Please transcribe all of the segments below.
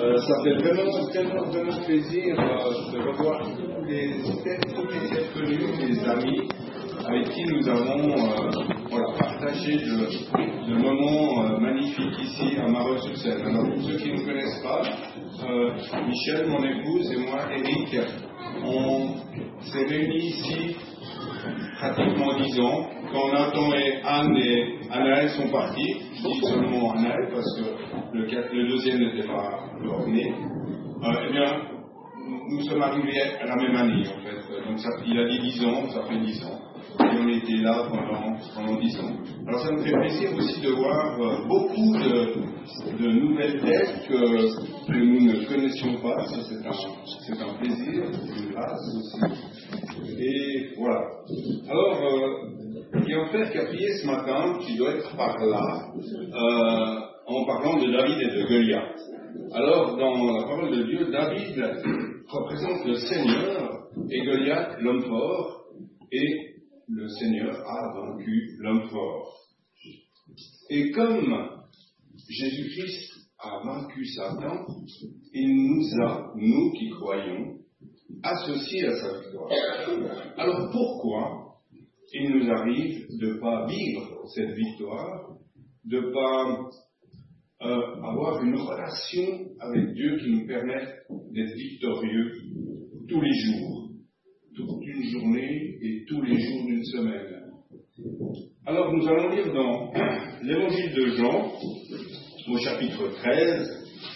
Ça fait vraiment plaisir de revoir tous les êtres connus, les amis avec qui nous avons partagé de moments magnifiques ici à Marolles-sur-Seine. Alors pour ceux qui ne me connaissent pas, Michel, mon épouse, et moi, Eric, on s'est réunis ici pratiquement 10 ans. Quand Nathan et Anne et Anaël sont partis, je dis seulement Anaël parce que le deuxième n'était pas encore né, eh bien, nous sommes arrivés à la même année en fait. Donc il a dit 10 ans, ça fait 10 ans. Et on était là pendant 10 ans. Alors ça me fait plaisir aussi de voir beaucoup de nouvelles têtes que nous ne connaissions pas. Ça c'est un plaisir, une grâce aussi. Et voilà. Alors, il y a un frère qui a prié ce matin, qui doit être par là, en parlant de David et de Goliath. Alors, dans la parole de Dieu, David représente le Seigneur et Goliath l'homme fort, et le Seigneur a vaincu l'homme fort. Et comme Jésus-Christ a vaincu Satan, il nous a, nous qui croyons, associés à sa victoire. Alors pourquoi il nous arrive de ne pas vivre cette victoire, de ne pas avoir une relation avec Dieu qui nous permette d'être victorieux tous les jours, toute une journée et tous les jours d'une semaine. Alors nous allons lire dans l'évangile de Jean, au chapitre 13,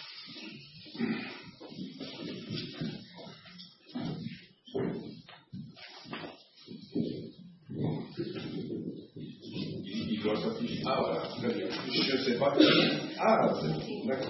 il doit s'afficher. Ah voilà, très bien. Je ne sais pas. Ah, c'est bon, d'accord.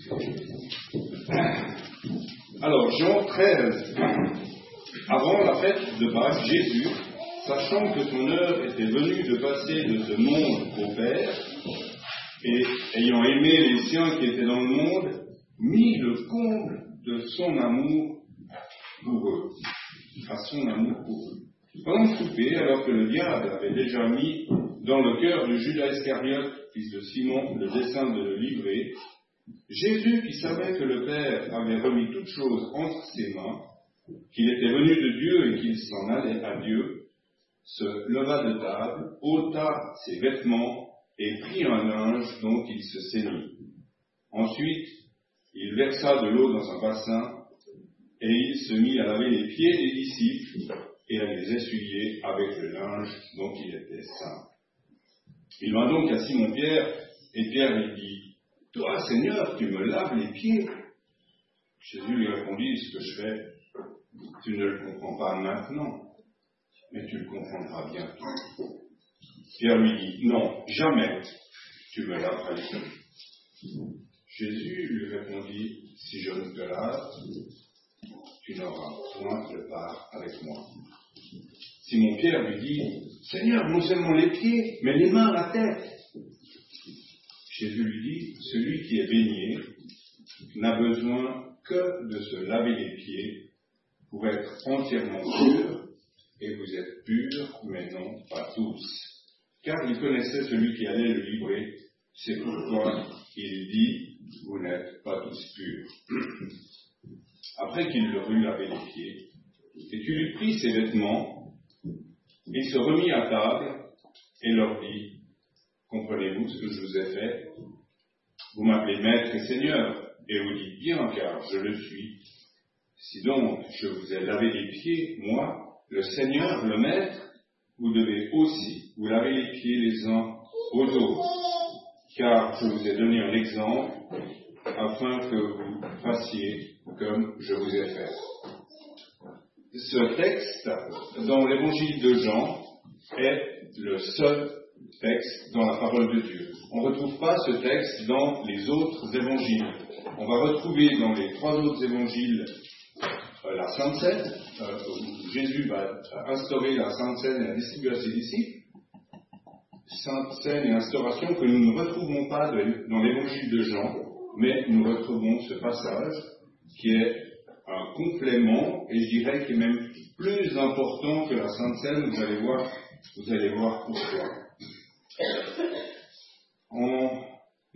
Alors, Jean 13. Avant la fête de Pâques, Jésus, sachant que son heure était venue de passer de ce monde au Père, et ayant aimé les siens qui étaient dans le monde, mit le comble de son amour pour eux, à son amour pour eux. Pendant le souper, alors que le diable avait déjà mis dans le cœur de Judas Iscariote, fils de Simon, le dessein de le livrer, Jésus, qui savait que le Père avait remis toutes choses entre ses mains, qu'il était venu de Dieu et qu'il s'en allait à Dieu, se leva de table, ôta ses vêtements et prit un linge dont il se ceignit. Ensuite, il versa de l'eau dans un bassin et il se mit à laver les pieds des disciples et à les essuyer avec le linge dont il était saint. Il vint donc à Simon-Pierre et Pierre lui dit « Toi, Seigneur, tu me laves les pieds ?» Jésus lui répondit « Ce que je fais, tu ne le comprends pas maintenant, mais tu le comprendras bientôt. » Pierre lui dit « Non, jamais tu me laveras les pieds. » Jésus lui répondit « Si je ne te lave, tu n'auras point de part avec moi. » Simon-Pierre lui dit « Seigneur, non seulement les pieds, mais les mains, la tête. » Jésus lui dit « Celui qui est baigné n'a besoin que de se laver les pieds pour être entièrement pur, et vous êtes purs, mais non pas tous. » Car il connaissait celui qui allait le livrer, c'est pourquoi il dit « Vous n'êtes pas tous purs. » Après qu'il leur eut lavé les pieds, et qu'il eut pris ses vêtements, il se remit à table et leur dit « Comprenez-vous ce que je vous ai fait? Vous m'appelez Maître et Seigneur, et vous dites bien, car je le suis. Si donc je vous ai lavé les pieds, moi, le Seigneur, le Maître, vous devez aussi vous laver les pieds les uns aux autres, car je vous ai donné un exemple, afin que vous fassiez comme je vous ai fait. » Ce texte, dans l'évangile de Jean, est le seul texte dans la parole de Dieu. On ne retrouve pas ce texte dans les autres évangiles. On va retrouver dans les 3 autres évangiles la Sainte Seine, où Jésus va instaurer la Sainte Seine et la distribuer à ses disciples. Sainte Seine et instauration que nous ne retrouvons pas dans l'évangile de Jean, mais nous retrouvons ce passage qui est un complément, et je dirais qu'il est même plus important que la Sainte Seine. Vous allez voir pourquoi. En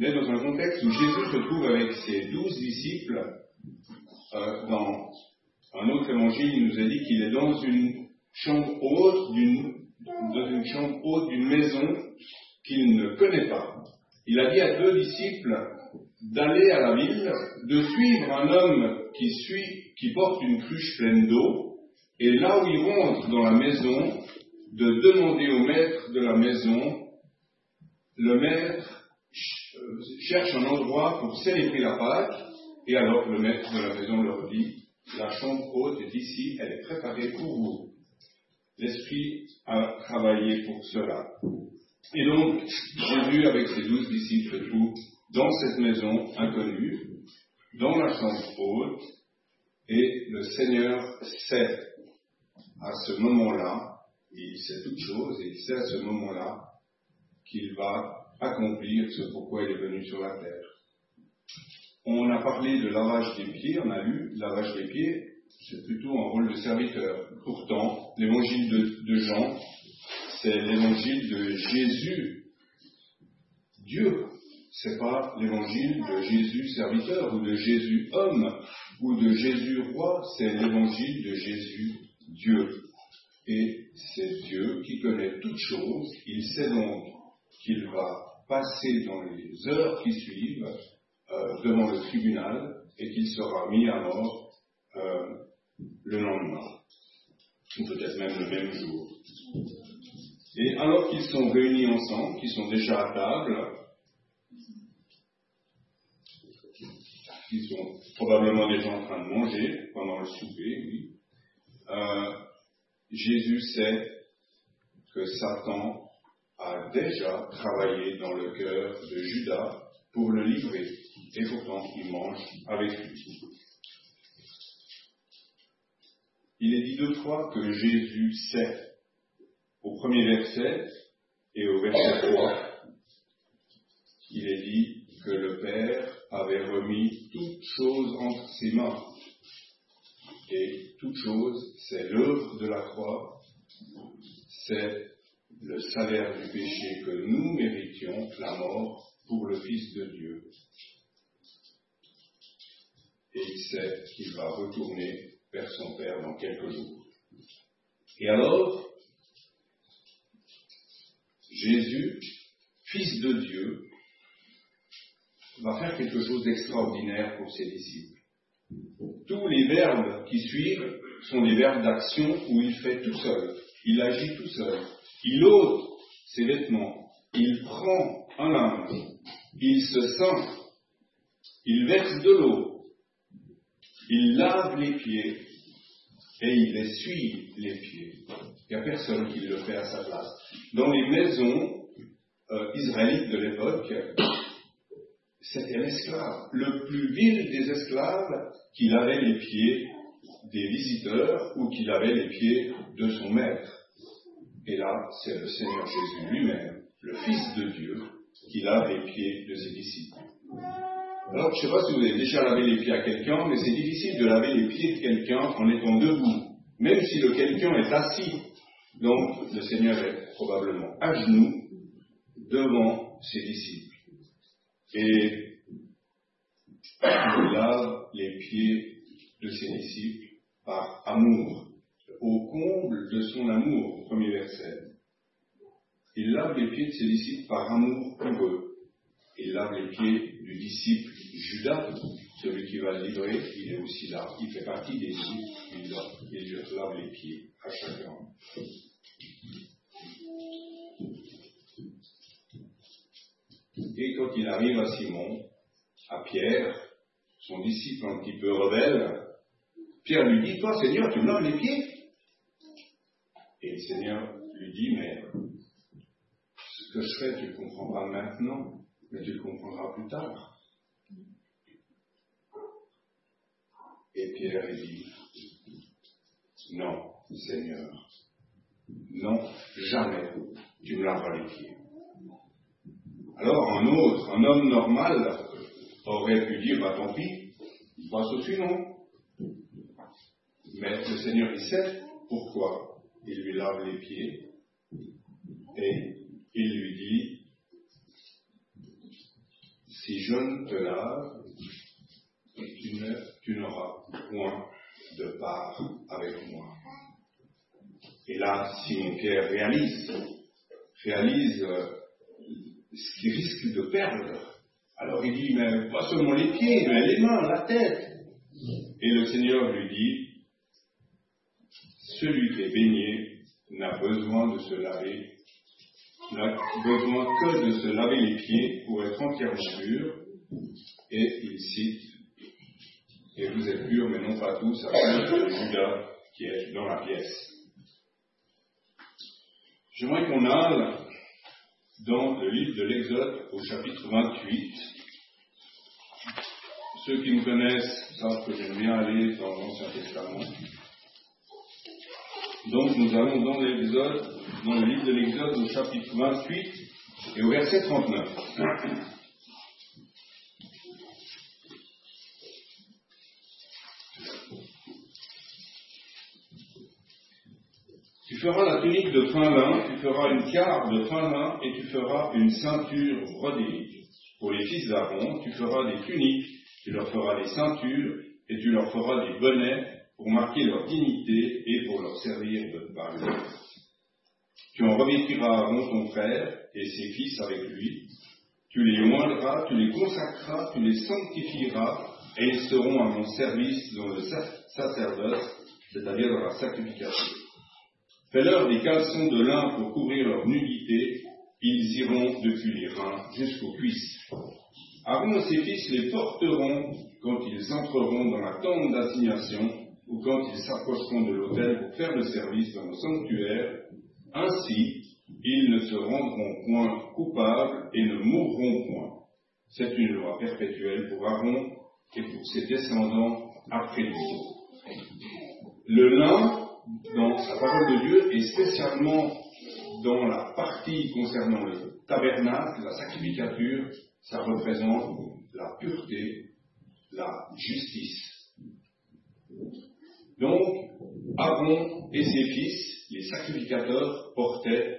On est dans un contexte où Jésus se trouve avec ses 12 disciples. Dans un autre évangile, il nous a dit qu'il est dans une chambre haute d'une maison qu'il ne connaît pas. Il a dit à 2 disciples d'aller à la ville, de suivre un homme qui porte une cruche pleine d'eau, et là où il rentre dans la maison, de demander au maître de la maison. Le maître cherche un endroit pour célébrer la Pâque, et alors le maître de la maison leur dit, la chambre haute est ici, elle est préparée pour vous. L'Esprit a travaillé pour cela. Et donc, Jésus, avec ses 12 disciples, se trouve dans cette maison inconnue, dans la chambre haute, et le Seigneur sait à ce moment-là, il sait toutes choses, et il sait à ce moment-là qu'il va accomplir ce pourquoi il est venu sur la terre. On a parlé de lavage des pieds, on a lu lavage des pieds, c'est plutôt un rôle de serviteur. Pourtant, l'évangile de Jean, c'est l'évangile de Jésus, Dieu. C'est pas l'évangile de Jésus serviteur, ou de Jésus homme, ou de Jésus roi, c'est l'évangile de Jésus Dieu. Et c'est Dieu qui connaît toutes choses, il sait donc qu'il va passer dans les heures qui suivent devant le tribunal et qu'il sera mis à mort le lendemain, ou peut-être même le même jour. Et alors qu'ils sont réunis ensemble, qu'ils sont déjà à table, qu'ils sont probablement déjà en train de manger pendant le souper, oui, Jésus sait que Satan a déjà travaillé dans le cœur de Judas pour le livrer, et pourtant il mange avec lui. Il est dit 2 fois que Jésus sait. Au premier verset et au verset 3, il est dit que le Père avait remis toutes choses entre ses mains. Et toute chose, c'est l'œuvre de la croix, c'est le salaire du péché que nous méritions, la mort, pour le Fils de Dieu. Et il sait qu'il va retourner vers son Père dans quelques jours. Et alors, Jésus, Fils de Dieu, va faire quelque chose d'extraordinaire pour ses disciples. Tous les verbes qui suivent sont des verbes d'action où il fait tout seul, il agit tout seul, il ôte ses vêtements, il prend un linge, il se ceint, il verse de l'eau, il lave les pieds et il essuie les pieds. Il n'y a personne qui le fait à sa place. Dans les maisons israélites de l'époque, c'était l'esclave, le plus vil des esclaves, qui lavait les pieds des visiteurs ou qui lavait les pieds de son maître. Et là, c'est le Seigneur Jésus lui-même, le Fils de Dieu, qui lave les pieds de ses disciples. Alors, je ne sais pas si vous avez déjà lavé les pieds à quelqu'un, mais c'est difficile de laver les pieds de quelqu'un en étant debout, même si le quelqu'un est assis. Donc, le Seigneur est probablement à genoux devant ses disciples. Et il lave les pieds de ses disciples par amour, au comble de son amour, au premier verset. Il lave les pieds de ses disciples par amour pour eux. Il lave les pieds du disciple Judas, celui qui va le livrer, il est aussi là, il fait partie des disciples, il lave les pieds à chacun. Et quand il arrive à Simon, à Pierre, son disciple un petit peu rebelle, Pierre lui dit, toi Seigneur, tu me laves les pieds? Et le Seigneur lui dit, mais ce que je fais, tu ne le comprendras maintenant, mais tu le comprendras plus tard. Et Pierre lui dit, non, Seigneur, non, jamais tu me laveras les pieds. Alors un homme normal, aurait pu dire, bah tant pis, il passe au suivant. Mais le Seigneur, il sait pourquoi il lui lave les pieds et il lui dit, si je ne te lave, tu n'auras point de part avec moi. Et là, Simon-Pierre réalise ce qu'il risque de perdre. Alors il dit, mais pas seulement les pieds, mais les mains, la tête. Et le Seigneur lui dit, celui qui est baigné n'a besoin que de se laver les pieds pour être entièrement pur. Et il cite, et vous êtes purs, mais non pas tous, à cause de Judas qui est dans la pièce. J'aimerais qu'on aille dans le livre de l'Exode au chapitre 28. Ceux qui me connaissent savent que j'aime bien aller dans l'Ancien Testament. Donc nous allons dans le livre de l'Exode au chapitre 28 et au verset 39. Tu feras la tunique de fin lin, tu feras une carpe de fin lin et tu feras une ceinture brodée. Pour les fils d'Aaron, tu feras des tuniques, tu leur feras des ceintures et tu leur feras des bonnets pour marquer leur dignité et pour leur servir de bague. Tu en revêtiras Aaron ton frère et ses fils avec lui. Tu les oindras, tu les consacreras, tu les sanctifieras et ils seront à mon service dans le sacerdoce, c'est-à-dire dans la sacrification. Fais-leur des caleçons de lin pour couvrir leur nudité, ils iront depuis les reins jusqu'aux cuisses. Aaron et ses fils les porteront quand ils entreront dans la tente d'assignation ou quand ils s'approcheront de l'autel pour faire le service dans le sanctuaire. Ainsi, ils ne se rendront point coupables et ne mourront point. C'est une loi perpétuelle pour Aaron et pour ses descendants après lui. Le lin, dans sa parole de Dieu, et spécialement dans la partie concernant le tabernacle, la sacrificature, ça représente la pureté, la justice. Donc, Aaron et ses fils, les sacrificateurs, portaient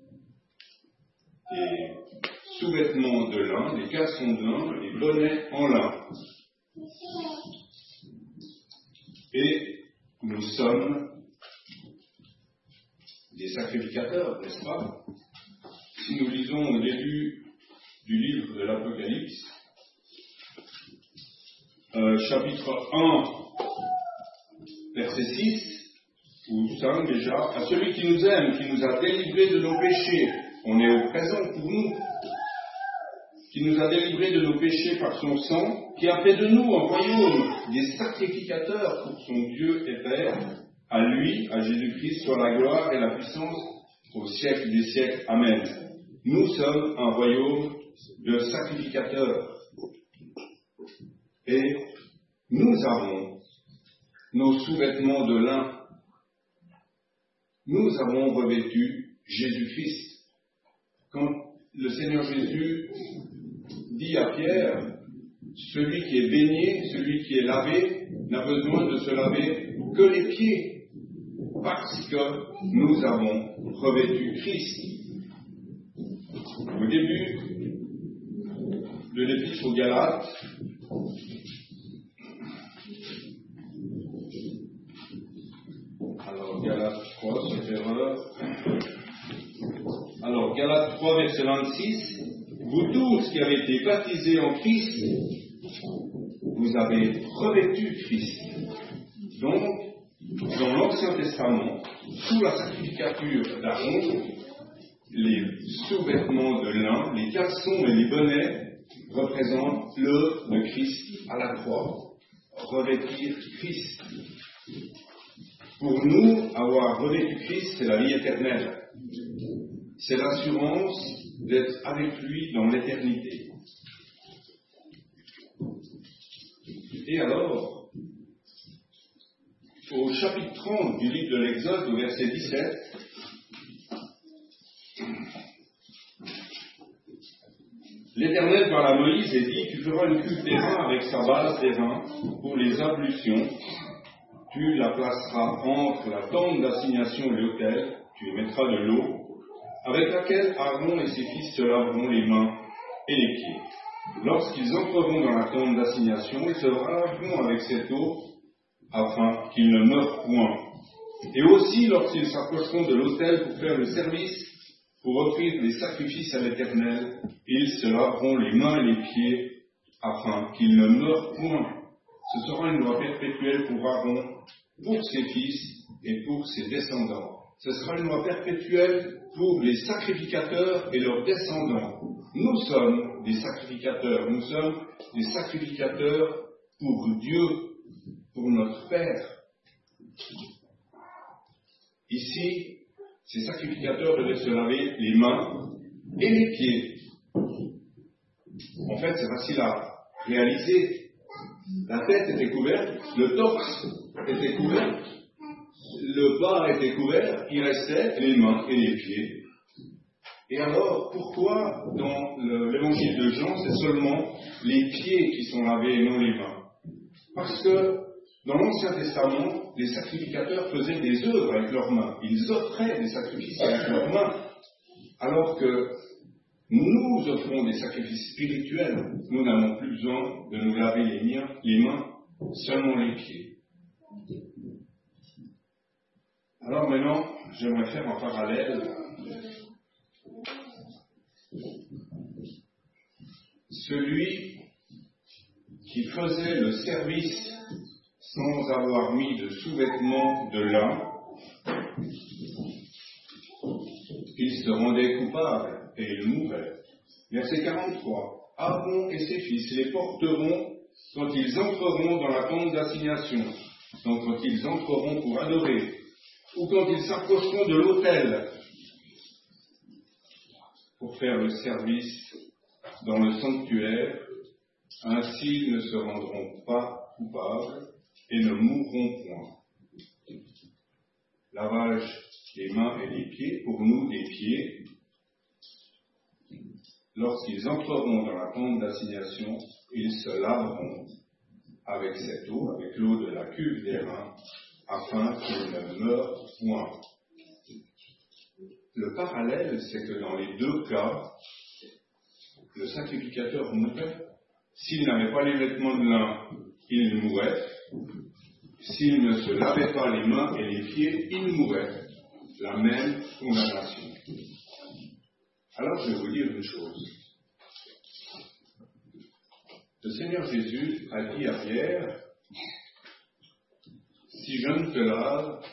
des sous-vêtements de lin, des caleçons de lin, des bonnets en lin. Et nous sommes des sacrificateurs, n'est-ce pas? Si nous lisons au début du livre de l'Apocalypse, chapitre 1, verset 6, ou 5 déjà, à celui qui nous aime, qui nous a délivrés de nos péchés, on est au présent pour nous, qui nous a délivrés de nos péchés par son sang, qui a fait de nous un royaume des sacrificateurs pour son Dieu et Père. À lui, à Jésus-Christ, soit la gloire et la puissance au siècle des siècles. Amen. Nous sommes un royaume de sacrificateurs. Et nous avons nos sous-vêtements de lin. Nous avons revêtu Jésus-Christ. Quand le Seigneur Jésus dit à Pierre, celui qui est baigné, celui qui est lavé, n'a besoin de se laver que les pieds, parce que nous avons revêtu Christ. Au début de l'Épître aux Galates, alors Galates 3, sauf erreur. Alors Galates 3, verset 26, vous tous qui avez été baptisés en Christ, vous avez revêtu Christ. Donc, dans l'Ancien Testament, sous la sacrificature d'Aaron, les sous-vêtements de lin, les caleçons et les bonnets représentent l'œuvre de Christ à la croix. Revêtir Christ. Pour nous, avoir revêtu Christ, c'est la vie éternelle. C'est l'assurance d'être avec lui dans l'éternité. Et alors, au chapitre 30 du livre de l'Exode, au verset 17, l'Éternel parle à Moïse et dit, tu feras une cuve d'airain avec sa base d'airain pour les ablutions, tu la placeras entre la tente d'assignation et l'autel, tu y mettras de l'eau, avec laquelle Aaron et ses fils se laveront les mains et les pieds. lorsqu'ils entreront dans la tente d'assignation, ils se laveront avec cette eau afin qu'ils ne meurent point. Et aussi, lorsqu'ils s'approcheront de l'autel pour faire le service, pour offrir des sacrifices à l'Éternel, ils se laveront les mains et les pieds afin qu'ils ne meurent point. Ce sera une loi perpétuelle pour Aaron, pour ses fils et pour ses descendants. Ce sera une loi perpétuelle pour les sacrificateurs et leurs descendants. Nous sommes des sacrificateurs. Nous sommes des sacrificateurs pour Dieu, pour notre Père. Ici, ces sacrificateurs devaient se laver les mains et les pieds. En fait, c'est facile à réaliser. La tête était couverte, le torse était couvert, le bas était couvert, il restait les mains et les pieds. Et alors, pourquoi dans l'évangile de Jean, c'est seulement les pieds qui sont lavés et non les mains? Parce que dans l'Ancien Testament, les sacrificateurs faisaient des œuvres avec leurs mains. Ils offraient des sacrifices avec leurs mains. Alors que nous offrons des sacrifices spirituels, nous n'avons plus besoin de nous laver les mains, seulement les pieds. Alors maintenant, j'aimerais faire un parallèle. Celui qui faisait le service sans avoir mis de sous-vêtements de lin, il se rendait coupable et il mourait. Verset 43. Aaron et ses fils les porteront quand ils entreront dans la tente d'assignation, donc quand ils entreront pour adorer, ou quand ils s'approcheront de l'autel pour faire le service dans le sanctuaire. Ainsi ils ne se rendront pas coupables et ne mourront point. Lavage des mains et des pieds, pour nous des pieds. Lorsqu'ils entreront dans la tente d'assignation, ils se laveront avec cette eau, avec l'eau de la cuve des reins, afin qu'ils ne meurent point. Le parallèle, c'est que dans les deux cas, le sacrificateur mourait. S'il n'avait pas les vêtements de lin, il mourait. S'il ne se lavait pas les mains et les pieds, il mourait. La même condamnation. Alors je vais vous dire une chose. Le Seigneur Jésus a dit à Pierre, si je ne te lave,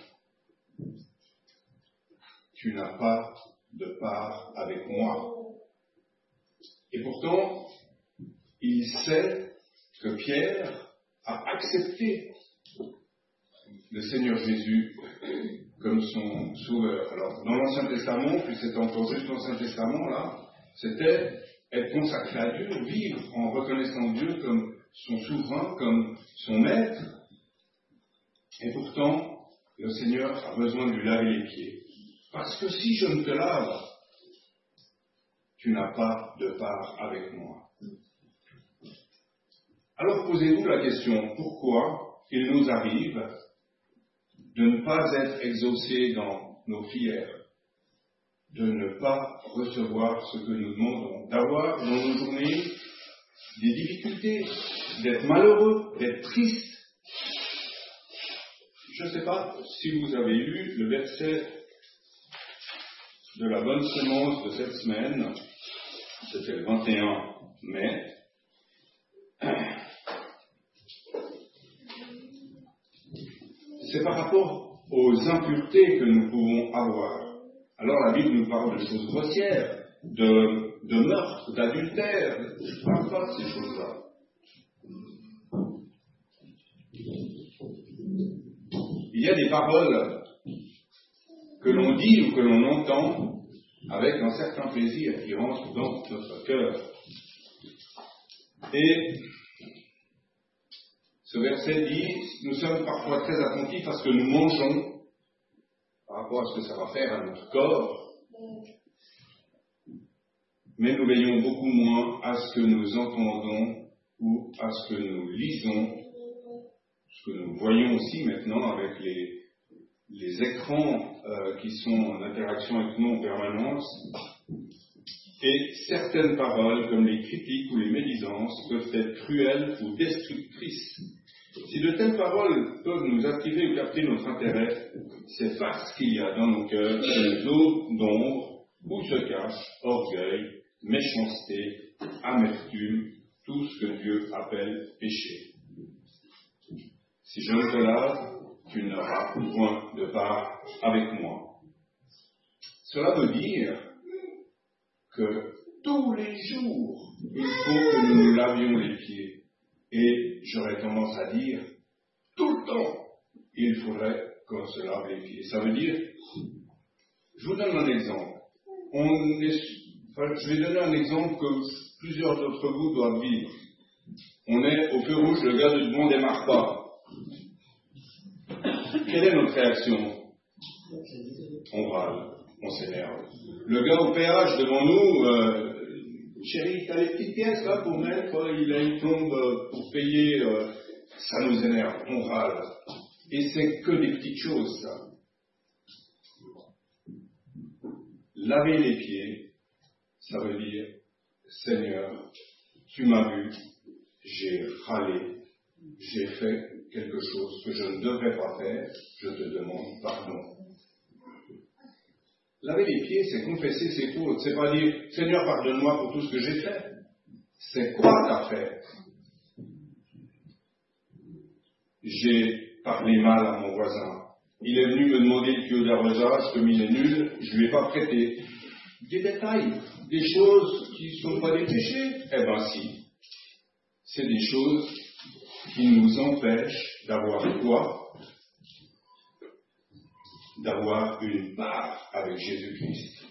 tu n'as pas de part avec moi. Et pourtant, il sait que Pierre a accepté le Seigneur Jésus comme son sauveur. Alors, dans l'Ancien Testament, puis c'était encore juste l'Ancien Testament, là, c'était être consacré à Dieu, vivre en reconnaissant Dieu comme son souverain, comme son maître. Et pourtant, le Seigneur a besoin de lui laver les pieds. Parce que si je ne te lave, tu n'as pas de part avec moi. Alors posez-vous la question, pourquoi il nous arrive de ne pas être exaucés dans nos prières, de ne pas recevoir ce que nous demandons, d'avoir dans nos journées des difficultés, d'être malheureux, d'être tristes. Je ne sais pas si vous avez lu le verset de la bonne semence de cette semaine, c'était le 21 mai. C'est par rapport aux impuretés que nous pouvons avoir. Alors la Bible nous parle de choses grossières, de meurtre, d'adultère. Je ne parle pas de ces choses-là. Il y a des paroles que l'on dit ou que l'on entend avec un certain plaisir qui rentre dans notre cœur. Et ce verset dit, nous sommes parfois très attentifs à ce que nous mangeons par rapport à ce que ça va faire à notre corps, mais nous veillons beaucoup moins à ce que nous entendons ou à ce que nous lisons, ce que nous voyons aussi maintenant avec les écrans qui sont en interaction avec nous en permanence. Et certaines paroles, comme les critiques ou les médisances, peuvent être cruelles ou destructrices. Si de telles paroles peuvent nous attirer ou capter notre intérêt, c'est parce qu'il y a dans nos cœurs une zone d'ombre où se cache orgueil, méchanceté, amertume, tout ce que Dieu appelle péché. Si je ne te lave, tu n'auras point de part avec moi. Cela veut dire que tous les jours, il faut que nous nous lavions les pieds. Et j'aurais tendance à dire, tout le temps, il faudrait qu'on se lave les pieds. Ça veut dire, je vous donne un exemple. Je vais donner un exemple que plusieurs d'entre vous doivent vivre. On est au feu rouge, le gars de devant ne démarre pas. Quelle est notre réaction? On râle, on s'énerve. Le gars au péage devant nous, chérie, t'as les petites pièces là pour mettre, il a une plombe pour payer, ça nous énerve, on râle. Et c'est que des petites choses, ça. Laver les pieds, ça veut dire, Seigneur, tu m'as vu, j'ai râlé, j'ai fait quelque chose que je ne devrais pas faire, je te demande pardon. Laver les pieds, c'est confesser ses fautes, c'est pas dire, Seigneur, pardonne-moi pour tout ce que j'ai fait. C'est quoi t'as fait? J'ai parlé mal à mon voisin. Il est venu me demander le tuyau d'arrosage, comme il est nul, je lui ai pas prêté. Des détails, des choses qui ne sont pas des péchés. Eh ben si. C'est des choses qui nous empêchent d'avoir quoi? D'avoir une part avec Jésus-Christ.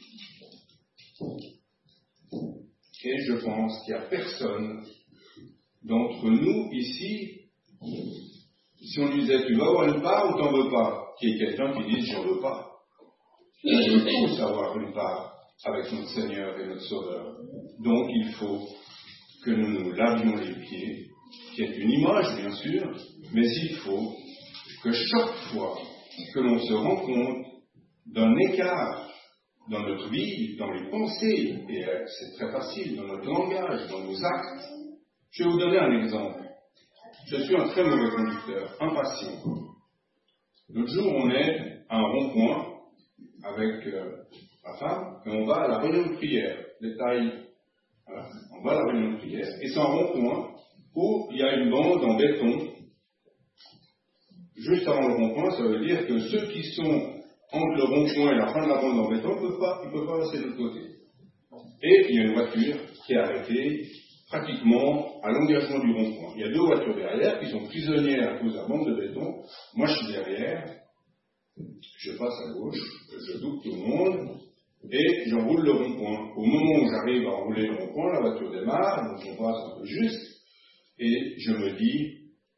Et je pense qu'il n'y a personne d'entre nous ici, si on lui disait tu vas avoir une part ou t'en veux pas, qu'il y ait quelqu'un qui dise j'en veux pas. Il faut savoir une part avec notre Seigneur et notre Sauveur. Donc il faut que nous nous lavions les pieds, qui est une image bien sûr, mais il faut que chaque fois que l'on se rend compte d'un écart dans notre vie, dans les pensées, et c'est très facile, dans notre langage, dans nos actes. Je vais vous donner un exemple. Je suis un très mauvais conducteur, impatient. L'autre jour, on est à un rond-point avec ma femme, et on va à la réunion de prière. Détail, voilà, on va à la réunion de prière, et c'est un rond-point où il y a une bande en béton. Juste avant le rond-point, ça veut dire que ceux qui sont entre le rond-point et la fin de la bande en béton ne peuvent pas passer de l'autre côté. Et il y a une voiture qui est arrêtée pratiquement à l'engagement du rond-point. Il y a deux voitures derrière qui sont prisonnières à cause de la bande de béton. Moi, je suis derrière, je passe à gauche, je double tout le monde, et j'enroule le rond-point. Au moment où j'arrive à enrouler le rond-point, la voiture démarre, donc on passe un peu juste, et je me dis,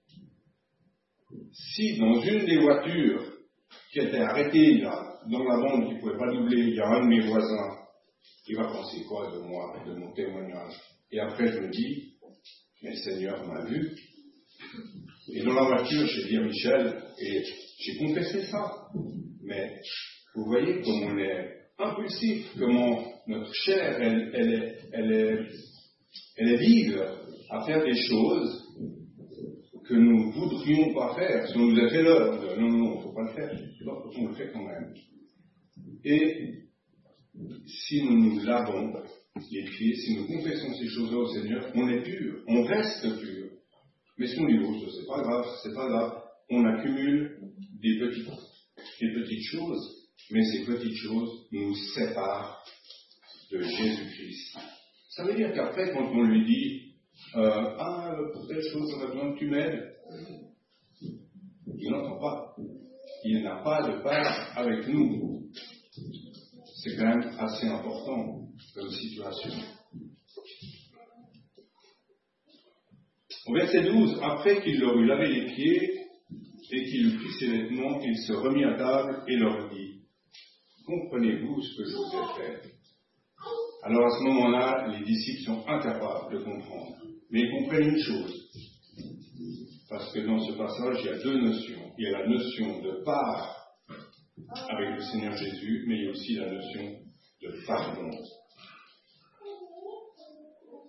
si dans une des voitures qui était arrêtée là, dans la bande qui ne pouvait pas doubler, il y a un de mes voisins, il va penser quoi de moi, de mon témoignage? Et après je me dis, mais le Seigneur m'a vu. Et dans la voiture, j'ai dit à Michel, et j'ai confessé ça. Mais vous voyez comme on est impulsif, comment notre chair, elle est vive à faire des choses que nous ne voudrions pas faire. Si on nous a fait l'ordre, non, il ne faut pas le faire. On le fait quand même. Et si nous nous lavons les pieds, si nous confessons ces choses-là au Seigneur, on est pur, on reste pur. Mais si on dit, oh, c'est pas grave, on accumule des petites choses, mais ces petites choses nous séparent de Jésus-Christ. Ça veut dire qu'après, quand on lui dit, pour telle chose, on a besoin que tu m'aides, il n'entend pas. Il n'a pas de part avec nous. C'est quand même assez important comme situation. Au verset 12, après qu'il leur eut lavé les pieds et qu'il eut pris ses vêtements, il se remit à table et leur dit, comprenez-vous ce que je vous ai fait? Alors à ce moment-là, les disciples sont incapables de comprendre. Mais ils comprennent une chose, parce que dans ce passage, il y a deux notions. Il y a la notion de part avec le Seigneur Jésus, mais il y a aussi la notion de pardon.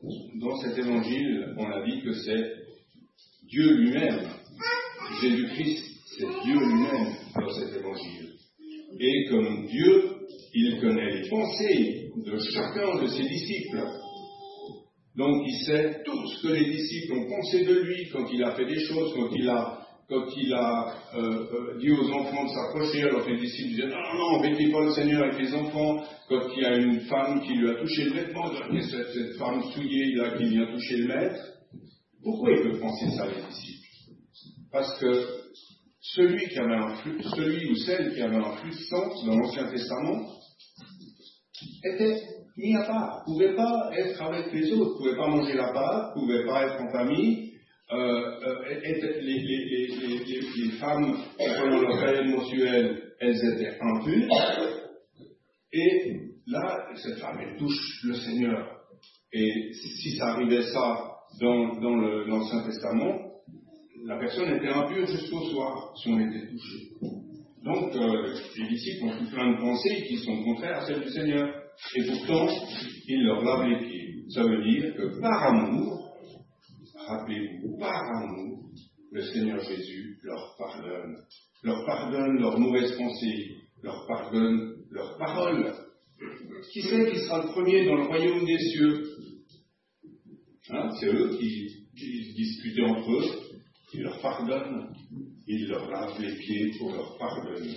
dans cet évangile, on a dit que c'est Dieu lui-même. Jésus-Christ, c'est Dieu lui-même dans cet évangile. Et comme Dieu, il connaît les pensées de chacun de ses disciples. Donc il sait tout ce que les disciples ont pensé de lui quand il a fait des choses, quand il a dit aux enfants de s'approcher, alors que les disciples disaient non, embêtez pas le Seigneur avec les enfants, quand il y a une femme qui lui a touché le vêtement, cette femme souillée là qui vient toucher le maître. Pourquoi il peut penser ça, les disciples? Parce que celui ou celle qui avait un flux de sang dans l'Ancien Testament était mis à part, ne pouvait pas être avec les autres, ne pouvait pas manger la pâte, ne pouvait pas être en famille. Les femmes, pendant leur période mensuelle, elles étaient impures. Et là, cette femme, elle touche le Seigneur. Et si ça arrivait ça dans l'Ancien Testament, la personne était impure jusqu'au soir, si on était touché. Donc, les disciples ont tout plein de pensées qui sont contraires à celles du Seigneur. Et pourtant, il leur lave les pieds. Ça veut dire que par amour, rappelez-vous, par amour, le Seigneur Jésus leur pardonne leurs mauvaises pensées, leur pardonne leurs paroles. Qui c'est qui sera le premier dans le royaume des cieux? C'est eux qui discutaient entre eux. Il leur pardonne, il leur lave les pieds pour leur pardonner.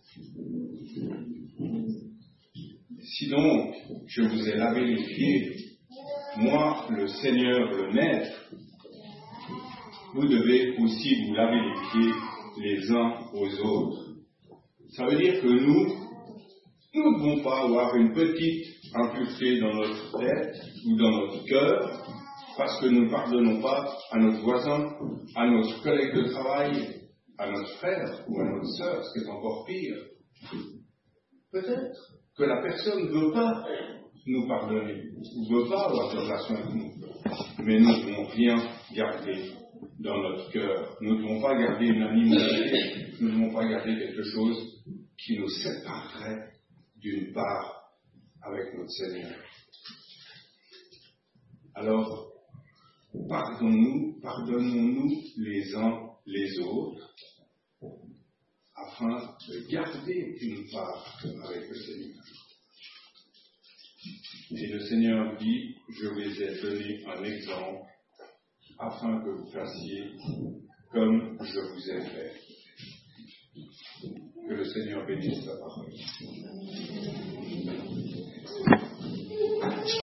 Si donc je vous ai lavé les pieds, moi, le Seigneur, le Maître, vous devez aussi vous laver les pieds les uns aux autres. Ça veut dire que nous ne devons pas avoir une petite impureté dans notre tête ou dans notre cœur, parce que nous ne pardonnons pas à notre voisin, à notre collègue de travail, à notre frère ou à notre sœur, ce qui est encore pire. Peut-être que la personne ne veut pas nous pardonner, ne veut pas avoir de relation avec nous, mais nous ne devons rien garder dans notre cœur. Nous ne devons pas garder une animosité, nous ne devons pas garder quelque chose qui nous séparerait d'une part avec notre Seigneur. Alors, pardonnons-nous les uns les autres, afin de garder une part avec le Seigneur. Et le Seigneur dit, je vous ai donné un exemple, afin que vous fassiez comme je vous ai fait. Que le Seigneur bénisse sa parole.